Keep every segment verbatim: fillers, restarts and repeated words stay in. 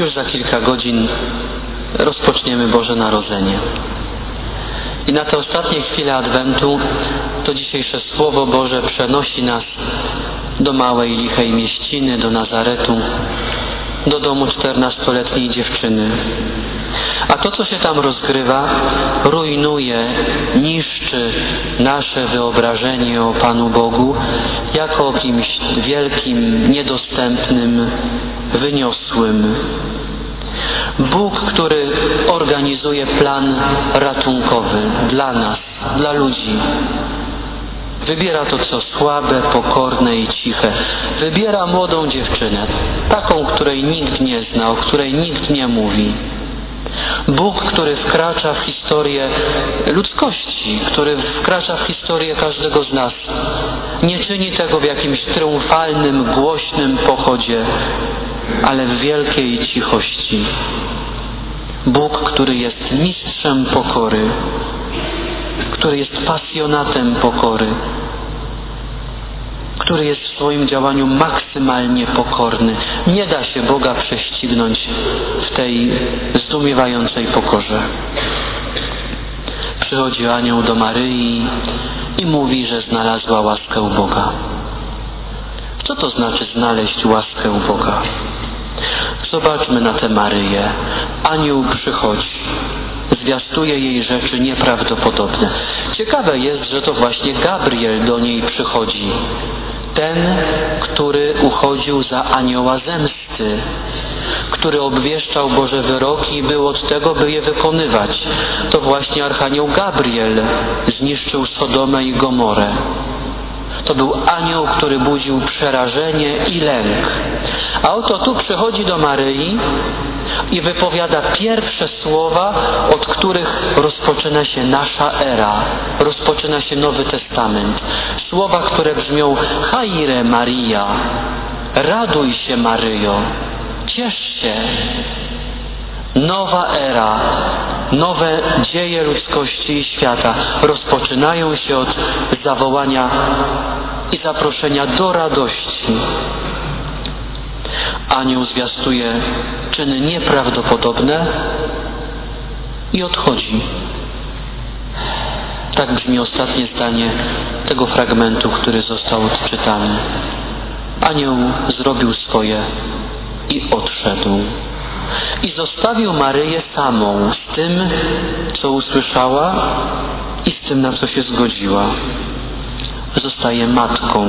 Już za kilka godzin rozpoczniemy Boże Narodzenie. I na te ostatnie chwile Adwentu to dzisiejsze Słowo Boże przenosi nas do małej, lichej mieściny, do Nazaretu, do domu czternastoletniej dziewczyny. A to, co się tam rozgrywa, rujnuje, niszczy nasze wyobrażenie o Panu Bogu jako o kimś wielkim, niedostępnym, wyniosłym. Bóg, który organizuje plan ratunkowy dla nas, dla ludzi. Wybiera to, co słabe, pokorne i ciche. Wybiera młodą dziewczynę, taką, której nikt nie zna, o której nikt nie mówi. Bóg, który wkracza w historię ludzkości, który wkracza w historię każdego z nas. Nie czyni tego w jakimś triumfalnym, głośnym pochodzie, ale w wielkiej cichości. Bóg, który jest mistrzem pokory, który jest pasjonatem pokory, który jest w swoim działaniu maksymalnie pokorny. Nie da się Boga prześcignąć w tej zdumiewającej pokorze. Przychodzi anioł do Maryi i mówi, że znalazła łaskę u Boga. Co to znaczy znaleźć łaskę u Boga? Zobaczmy na tę Maryję. Anioł przychodzi. Zwiastuje jej rzeczy nieprawdopodobne. Ciekawe jest, że to właśnie Gabriel do niej przychodzi. Ten, który uchodził za anioła zemsty, który obwieszczał Boże wyroki i był od tego, by je wykonywać. To właśnie archanioł Gabriel zniszczył Sodomę i Gomorę. To był anioł, który budził przerażenie i lęk. A oto tu przychodzi do Maryi i wypowiada pierwsze słowa, od których rozpoczyna się nasza era, rozpoczyna się Nowy Testament. Słowa, które brzmią: Chaire Maria, raduj się Maryjo, ciesz się. Nowa era, nowe dzieje ludzkości i świata rozpoczynają się od zawołania i zaproszenia do radości. Anioł zwiastuje czyny nieprawdopodobne i odchodzi. Tak brzmi ostatnie zdanie tego fragmentu, który został odczytany. Anioł zrobił swoje i odszedł. I zostawił Maryję samą z tym, co usłyszała i z tym, na co się zgodziła. Zostaje matką.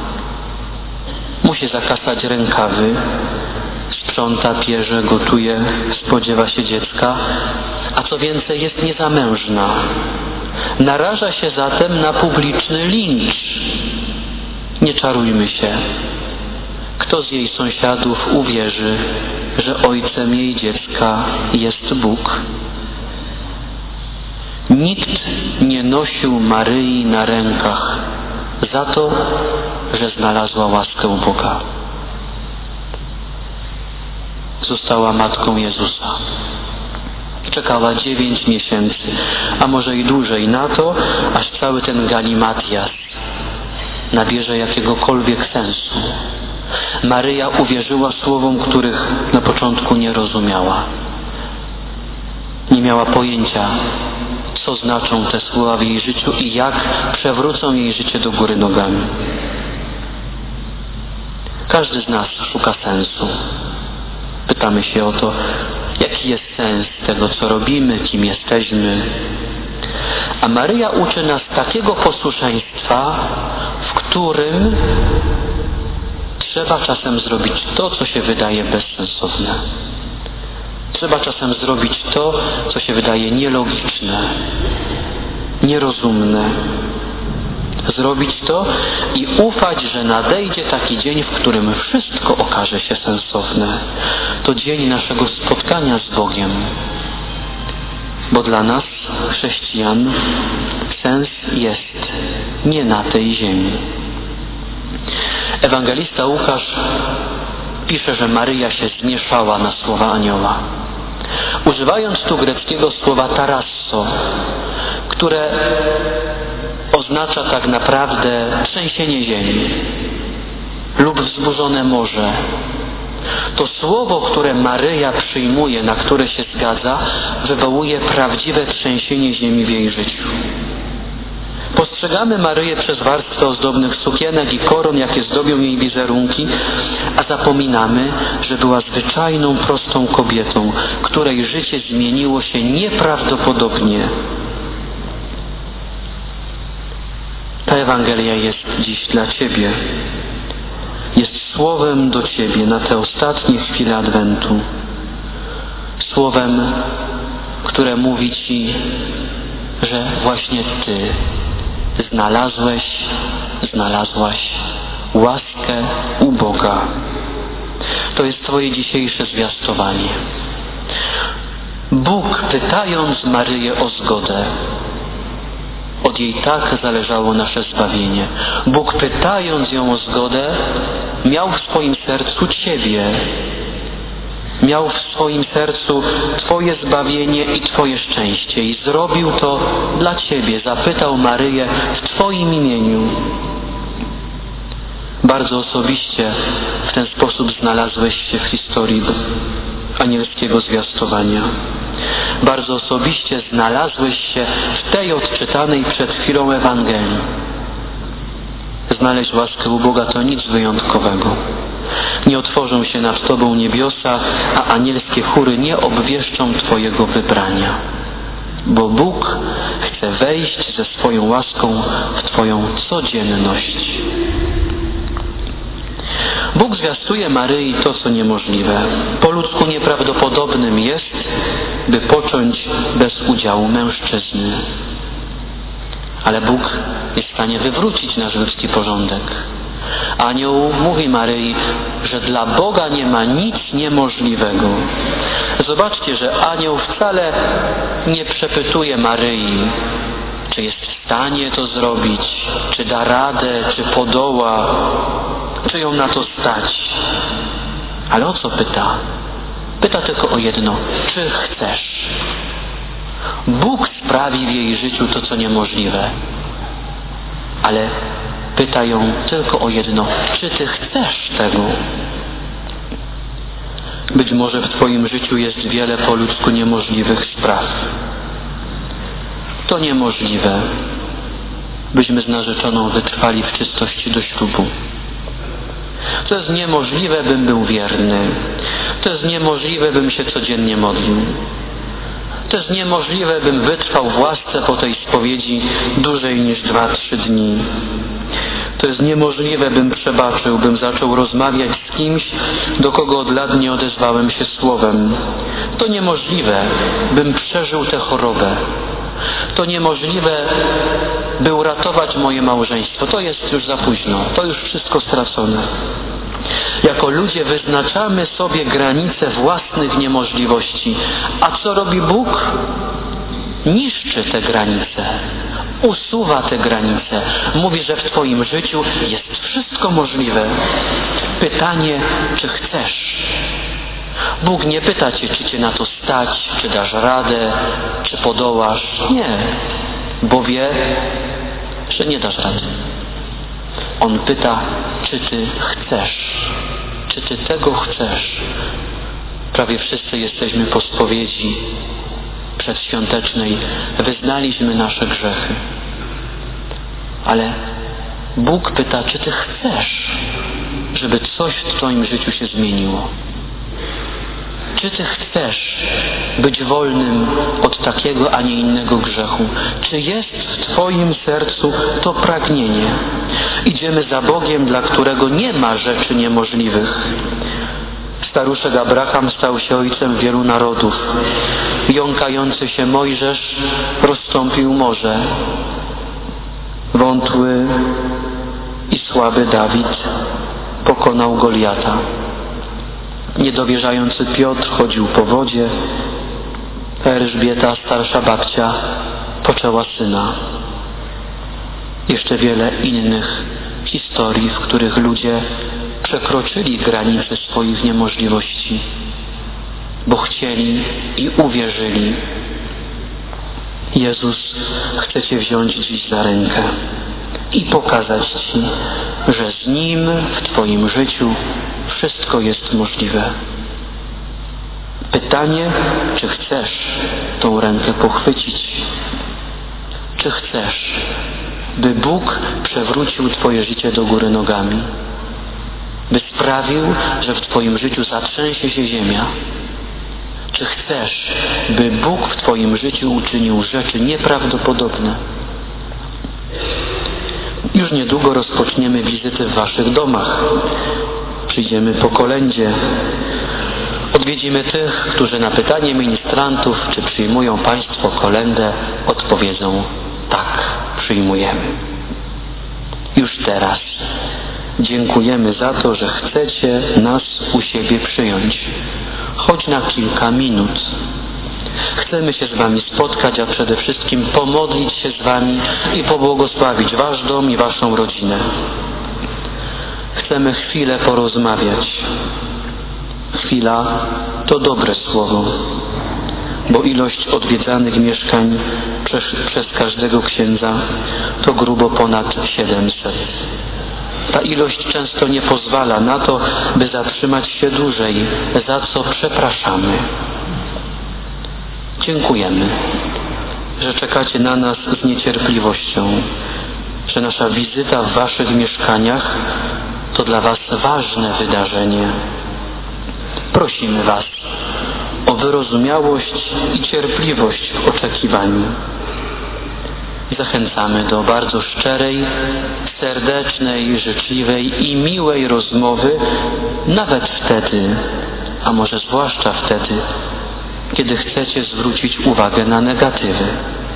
Musi zakasać rękawy, sprząta, pierze, gotuje, spodziewa się dziecka, a co więcej, jest niezamężna. Naraża się zatem na publiczny lincz. Nie czarujmy się. Kto z jej sąsiadów uwierzy, że ojcem jej dziecka jest Bóg? Nikt nie nosił Maryi na rękach za to, że znalazła łaskę u Boga. Została matką Jezusa. Czekała dziewięć miesięcy, a może i dłużej na to, aż cały ten galimatias nabierze jakiegokolwiek sensu. Maryja uwierzyła słowom, których na początku nie rozumiała. Nie miała pojęcia, co znaczą te słowa w jej życiu i jak przewrócą jej życie do góry nogami. Każdy z nas szuka sensu. Pytamy się o to, jaki jest sens tego, co robimy, kim jesteśmy. A Maryja uczy nas takiego posłuszeństwa, w którym trzeba czasem zrobić to, co się wydaje bezsensowne. Trzeba czasem zrobić to, co się wydaje nielogiczne, nierozumne. Zrobić to i ufać, że nadejdzie taki dzień, w którym wszystko okaże się sensowne. To dzień naszego spotkania z Bogiem. Bo dla nas, chrześcijan, sens jest nie na tej ziemi. Ewangelista Łukasz pisze, że Maryja się zmieszała na słowa anioła. Używając tu greckiego słowa tarasso, które oznacza tak naprawdę trzęsienie ziemi lub wzburzone morze To słowo, które Maryja przyjmuje, na które się zgadza, wywołuje prawdziwe trzęsienie ziemi w jej życiu. Postrzegamy Maryję przez warstwę ozdobnych sukienek i koron, jakie zdobią jej wizerunki, a zapominamy, że była zwyczajną, prostą kobietą, której życie zmieniło się nieprawdopodobnie. Ta Ewangelia jest dziś dla Ciebie. Jest słowem do Ciebie na te ostatnie chwile Adwentu. Słowem, które mówi Ci, że właśnie Ty znalazłeś, znalazłaś łaskę u Boga. To jest Twoje dzisiejsze zwiastowanie. Bóg, pytając Maryję o zgodę, od jej tak zależało nasze zbawienie. Bóg, pytając ją o zgodę, miał w swoim sercu Ciebie. Miał w swoim sercu Twoje zbawienie i Twoje szczęście i zrobił to dla Ciebie. Zapytał Maryję w Twoim imieniu. Bardzo osobiście w ten sposób znalazłeś się w historii anielskiego zwiastowania. Bardzo osobiście znalazłeś się w tej odczytanej przed chwilą Ewangelii. Znaleźć łaskę u Boga to nic wyjątkowego. Nie otworzą się nad Tobą niebiosa, a anielskie chóry nie obwieszczą Twojego wybrania. Bo Bóg chce wejść ze swoją łaską w Twoją codzienność. Bóg zwiastuje Maryi to, co niemożliwe. Po ludzku nieprawdopodobnym jest, by począć bez udziału mężczyzny. Ale Bóg jest w stanie wywrócić nasz ludzki porządek. Anioł mówi Maryi, że dla Boga nie ma nic niemożliwego. Zobaczcie, że anioł wcale nie przepytuje Maryi, czy jest w stanie to zrobić, czy da radę, czy podoła, czy ją na to stać. Ale o co pyta? Pyta tylko o jedno, czy chcesz? Bóg sprawi w jej życiu to, co niemożliwe. Ale pyta ją tylko o jedno, czy Ty chcesz tego? Być może w Twoim życiu jest wiele po ludzku niemożliwych spraw. To niemożliwe, byśmy z narzeczoną wytrwali w czystości do ślubu. To jest niemożliwe, bym był wierny. To jest niemożliwe, bym się codziennie modlił. To jest niemożliwe, bym wytrwał w łasce po tej spowiedzi dłużej niż dwa, trzy dni. To jest niemożliwe, bym przebaczył, bym zaczął rozmawiać z kimś, do kogo od lat nie odezwałem się słowem. To niemożliwe, bym przeżył tę chorobę. To niemożliwe, by uratować moje małżeństwo. To jest już za późno. To już wszystko stracone. Jako ludzie wyznaczamy sobie granice własnych niemożliwości. A co robi Bóg? Niszczy te granice. Usuwa te granice. Mówi, że w Twoim życiu jest wszystko możliwe. Pytanie, czy chcesz? Bóg nie pyta Cię, czy Cię na to stać, czy dasz radę, czy podołasz. Nie, bo wie, że nie dasz rady. On pyta, czy Ty chcesz, czy Ty tego chcesz. Prawie wszyscy jesteśmy po spowiedzi przedświątecznej, wyznaliśmy nasze grzechy. Ale Bóg pyta, czy Ty chcesz, żeby coś w Twoim życiu się zmieniło. Czy Ty chcesz być wolnym od takiego, a nie innego grzechu? Czy jest w Twoim sercu to pragnienie? Idziemy za Bogiem, dla którego nie ma rzeczy niemożliwych. Staruszek Abraham stał się ojcem wielu narodów. Jąkający się Mojżesz rozstąpił morze. Wątły i słaby Dawid pokonał Goliata. Niedowierzający Piotr chodził po wodzie, a Elżbieta, starsza babcia, poczęła syna. Jeszcze wiele innych historii, w których ludzie przekroczyli granice swoich niemożliwości, bo chcieli i uwierzyli. Jezus chce Cię wziąć dziś za rękę i pokazać Ci, że z Nim w Twoim życiu wszystko jest możliwe. Pytanie, czy chcesz tą rękę pochwycić? Czy chcesz, by Bóg przewrócił Twoje życie do góry nogami? By sprawił, że w Twoim życiu zatrzęsie się ziemia? Czy chcesz, by Bóg w Twoim życiu uczynił rzeczy nieprawdopodobne? Już niedługo rozpoczniemy wizyty w Waszych domach. Przyjdziemy po kolędzie. Odwiedzimy tych, którzy na pytanie ministrantów, czy przyjmują Państwo kolędę, odpowiedzą: tak, przyjmujemy. Już teraz dziękujemy za to, że chcecie nas u siebie przyjąć, choć na kilka minut. Chcemy się z Wami spotkać, a przede wszystkim pomodlić się z Wami i pobłogosławić Wasz dom i Waszą rodzinę. Chcemy chwilę porozmawiać. Chwila to dobre słowo, bo ilość odwiedzanych mieszkań przez, przez każdego księdza to grubo ponad siedemset. Ta ilość często nie pozwala na to, by zatrzymać się dłużej, za co przepraszamy. Dziękujemy, że czekacie na nas z niecierpliwością, że nasza wizyta w Waszych mieszkaniach to dla Was ważne wydarzenie. Prosimy Was o wyrozumiałość i cierpliwość w oczekiwaniu. Zachęcamy do bardzo szczerej, serdecznej, życzliwej i miłej rozmowy, nawet wtedy, a może zwłaszcza wtedy, kiedy chcecie zwrócić uwagę na negatywy.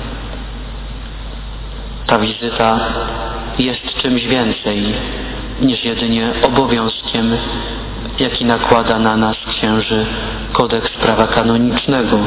Ta wizyta jest czymś więcej niż jedynie obowiązkiem, jaki nakłada na nas księży kodeks prawa kanonicznego.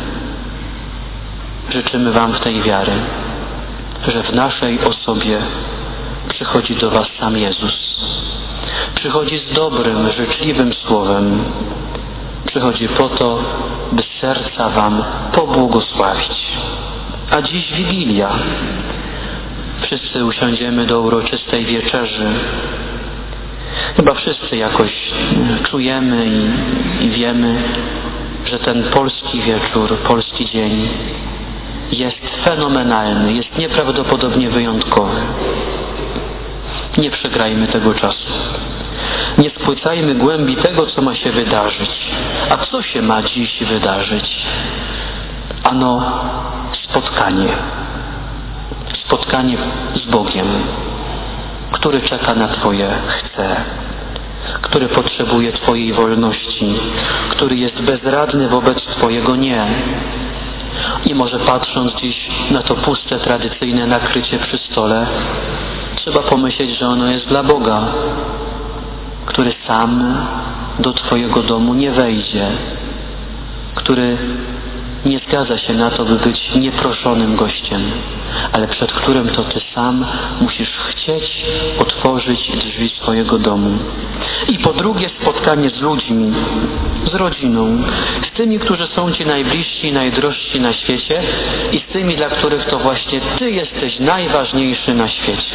Życzymy Wam w tej wiary, że w naszej osobie przychodzi do Was sam Jezus. Przychodzi z dobrym, życzliwym słowem. Przychodzi po to, by z serca Wam pobłogosławić. A dziś Wigilia. Wszyscy usiądziemy do uroczystej wieczerzy. Chyba wszyscy jakoś czujemy i, i wiemy, że ten polski wieczór, polski dzień jest fenomenalny, jest nieprawdopodobnie wyjątkowy. Nie przegrajmy tego czasu. Nie spłycajmy głębi tego, co ma się wydarzyć. A co się ma dziś wydarzyć? Ano spotkanie. Spotkanie z Bogiem, który czeka na Twoje chce, który potrzebuje Twojej wolności, który jest bezradny wobec Twojego nie. I może patrząc dziś na to puste, tradycyjne nakrycie przy stole, trzeba pomyśleć, że ono jest dla Boga, który sam do Twojego domu nie wejdzie, który nie zgadza się na to, by być nieproszonym gościem, ale przed którym to Ty sam musisz chcieć otworzyć drzwi swojego domu. I po drugie spotkanie z ludźmi, z rodziną, z tymi, którzy są Ci najbliżsi i najdrożsi na świecie i z tymi, dla których to właśnie Ty jesteś najważniejszy na świecie.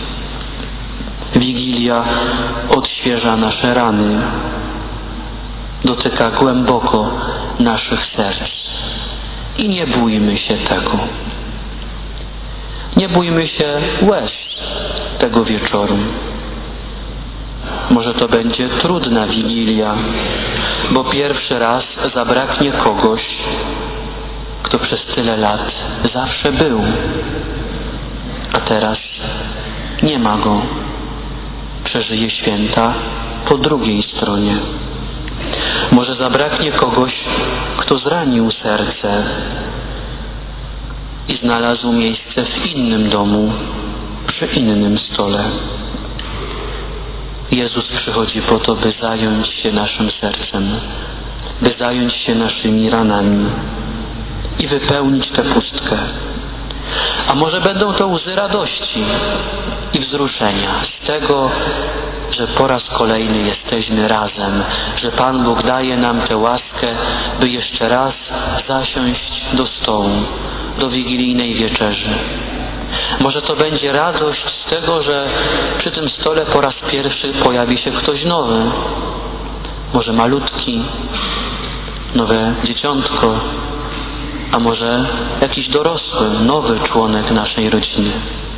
Wigilia odświeża nasze rany, dotyka głęboko naszych serc. I nie bójmy się tego. Nie bójmy się łez tego wieczoru. Może to będzie trudna Wigilia, bo pierwszy raz zabraknie kogoś, kto przez tyle lat zawsze był, a teraz nie ma go. Przeżyje święta po drugiej stronie. Może zabraknie kogoś, kto zranił serce i znalazł miejsce w innym domu, przy innym stole. Jezus przychodzi po to, by zająć się naszym sercem, by zająć się naszymi ranami i wypełnić tę pustkę. A może będą to łzy radości i wzruszenia z tego, że po raz kolejny jesteśmy razem, że Pan Bóg daje nam tę łaskę, by jeszcze raz zasiąść do stołu, do wigilijnej wieczerzy. Może to będzie radość z tego, że przy tym stole po raz pierwszy pojawi się ktoś nowy, Może malutki, nowe dzieciątko, a może jakiś dorosły, nowy członek naszej rodziny.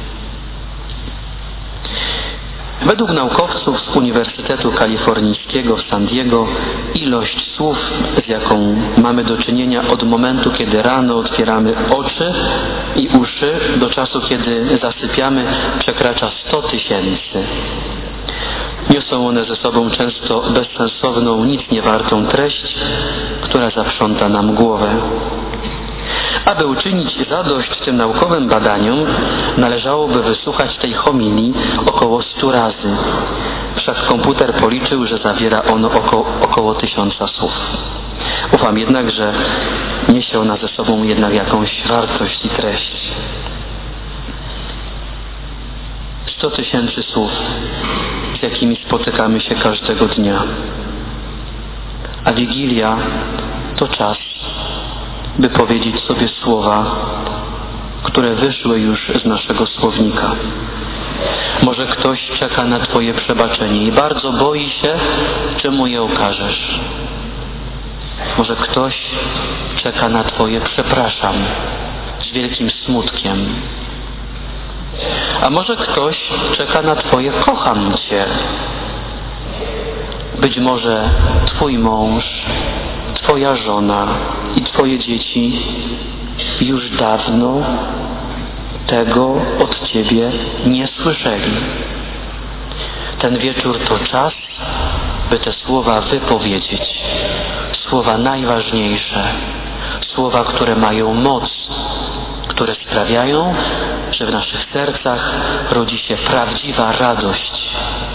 Według naukowców z Uniwersytetu Kalifornijskiego w San Diego ilość słów, z jaką mamy do czynienia od momentu, kiedy rano otwieramy oczy i uszy, do czasu, kiedy zasypiamy, przekracza sto tysięcy. Niosą one ze sobą często bezsensowną, nic niewartą treść, która zaprząta nam głowę. Aby uczynić zadość tym naukowym badaniom, należałoby wysłuchać tej homilii około stu razy. Wszak komputer policzył, że zawiera ono około, około tysiąca słów. Ufam jednak, że niesie ona ze sobą jednak jakąś wartość i treść. Sto tysięcy słów, z jakimi spotykamy się każdego dnia. A Wigilia to czas, by powiedzieć sobie słowa, które wyszły już z naszego słownika. Może ktoś czeka na Twoje przebaczenie i bardzo boi się, czy mu je okażesz. Może ktoś czeka na Twoje przepraszam z wielkim smutkiem. A może ktoś czeka na Twoje kocham Cię. Być może Twój mąż, Twoja żona i Twoje dzieci już dawno tego od Ciebie nie słyszeli. Ten wieczór to czas, by te słowa wypowiedzieć. Słowa najważniejsze. Słowa, które mają moc, które sprawiają, że w naszych sercach rodzi się prawdziwa radość.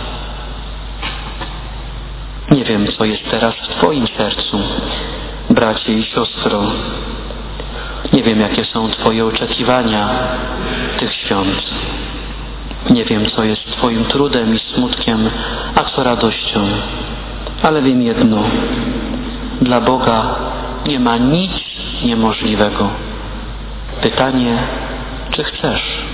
Nie wiem, co jest teraz w Twoim sercu, bracie i siostro. Nie wiem, jakie są Twoje oczekiwania tych świąt. Nie wiem, co jest Twoim trudem i smutkiem, a co radością. Ale wiem jedno. Dla Boga nie ma nic niemożliwego. Pytanie, czy chcesz?